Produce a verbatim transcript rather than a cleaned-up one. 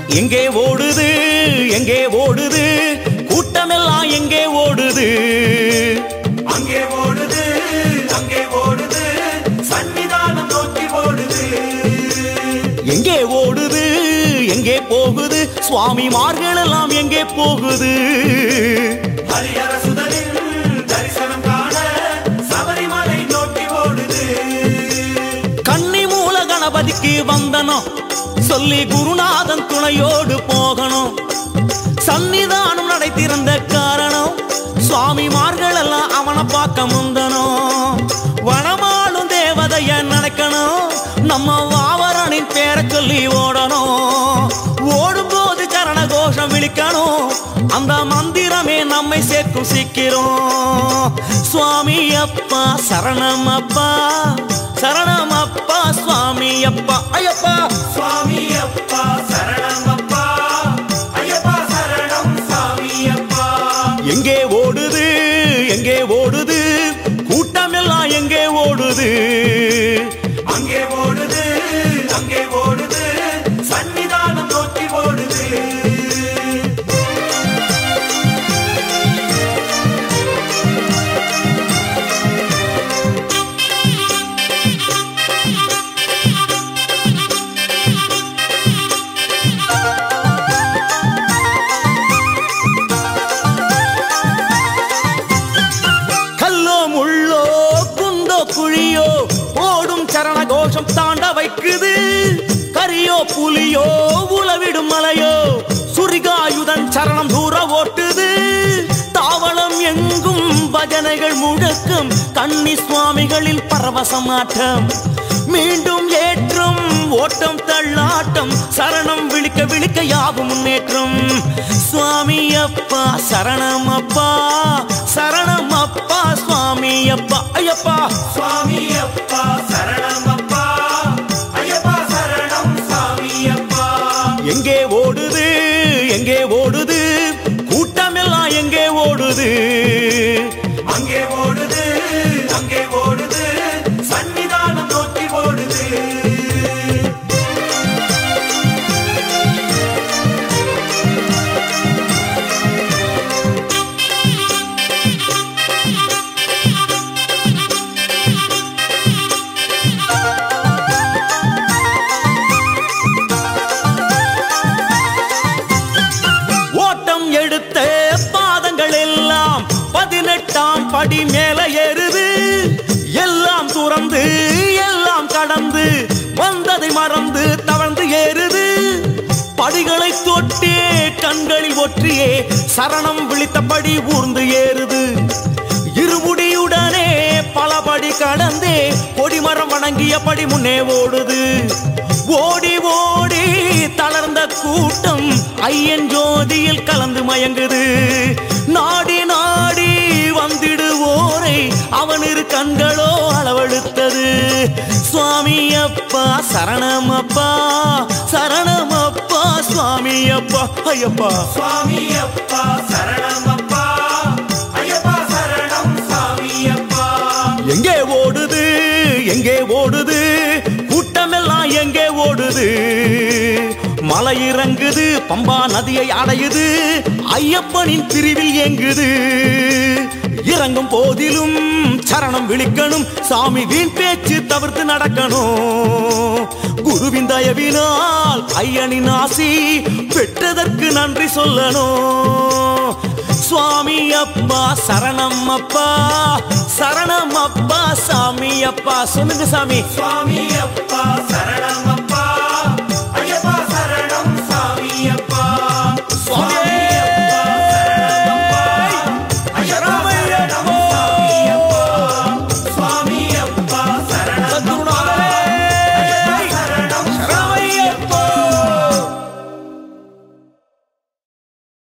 எங்கே ஓடுது எங்கே ஓடுது கூட்டமெல்லாம் எங்கே ஓடுது அங்கே ஓடுது அங்கே ஓடுது சன்னிதானம் நோக்கி ஓடுது எங்கே ஓடுது எங்கே போகுது சுவாமிமார்கள் எல்லாம் எங்கே போகுது ஹரிஹர சுதனின் தரிசனம் காண சபரிமலை நோக்கி ஓடுது கன்னி மூல கணபதிக்கு வந்தனம் சொல்லி குருநாதன் துணையோடு போகணும் சன்னிதானம் நடை திறந்த காரணம் சுவாமிமார்கள் எல்லாம் அவனை பார்க்க முந்தனும் வனமாளும் தேவதைய நினைக்கணும் நம்ம வாவரனின் பேரை சொல்லி ஓடணும் ஓடும்போது சரண கோஷம் விழிக்கணும் அந்த மந்திரமே நம்மை சேர்க்கும் சீக்கிரம் சுவாமி அப்பா சரணம் அப்பா சரணம் அப்பா சுவாமி அப்பா ஐயப்பா சுவாமி அப்பா சரணம் அப்பா ஐயப்பா சரணம் சுவாமி அப்பா எங்கே ஓடுது எங்கே ஓடுது கூட்டமெல்லாம் எங்கே ஓடுது அங்கே ஓடுது அங்கே ஓடுது சன்னிதானம் நோக்கி ஓடுது குழியோ ஓடும் சரண கோஷம் தாண்ட வைக்குது கரியோ புலியோ உளவிடும் மலையோ சுரிகாயுதன் சரணம் தூர ஓட்டுது தாவளம் எங்கும் பஜனைகள் முழக்கம் கன்னி சுவாமிகளின் பரவசமாட்டம் மீண்டும் ஏற்றம் ஓட்டம் தள்ளாட்டம் சரணம் விழிக்க விழிக்க யாவும் முன்னேற்றம் சுவாமி அப்பா சரணம் அப்பா சரணம் அப்பா சுவாமி அப்பா ஐயப்பா சுவாமி அப்பா சரணம் அப்பா ஐயப்பா சரணம் சுவாமி அப்பா எங்கே ஓடுது எங்கே ஓடுது கூட்டமெல்லாம் எங்கே ஓடுது அங்கே ஓடுது அங்கே ஓடுது சன்னிதானம் நோக்கி ஓடுது எடுத்த பாதங்கள் எல்லாம் பதினெட்டாம் படி மேல ஏறுது எல்லாம் துறந்து எல்லாம் கடந்து வந்ததை மறந்து தவழ்ந்து ஏறுது படிகளை தொட்டே கண்களில் ஒற்றியே சரணம் விழித்தபடி ஊர்ந்து ஏறுது இருமுடியுடனே பலபடி கடந்தே கொடிமரம் வணங்கியபடி முன்னே ஓடுது ஓடி ஓடி தளர்ந்த கூட்டம் ஐயன் ஜோதியில் கலந்து மயங்குது நாடி நாடி வந்திடுவோரை அவன் இரு கண்களோ அளவெடுத்தது சுவாமி அப்பா சரணம் அப்பா சரணம் அப்பா சுவாமி அப்பா ஐயப்பா சுவாமி அப்பா சரணம் அப்பா ஐயப்பா சரணம் சுவாமி அப்பா எங்கே ஓடுது எங்கே ஓடுது கூட்டமெல்லாம் எங்கே ஓடுது மலை இறங்குது பம்பா நதியை அடையுது ஐயப்பனின் பிரிவில் இயங்குது இறங்கும் போதிலும் சரணம் விழிக்கணும் சாமி வீண் பேச்சு தவிர்த்து நடக்கணும் குருவின் தயவினால் ஐயனின் ஆசி பெற்றதற்கு நன்றி சொல்லணும் சுவாமி அப்பா சரணம் அப்பா சரணம் அப்பா சாமி அப்பா சொல்லுங்க சாமி சுவாமி அப்பா சரணம்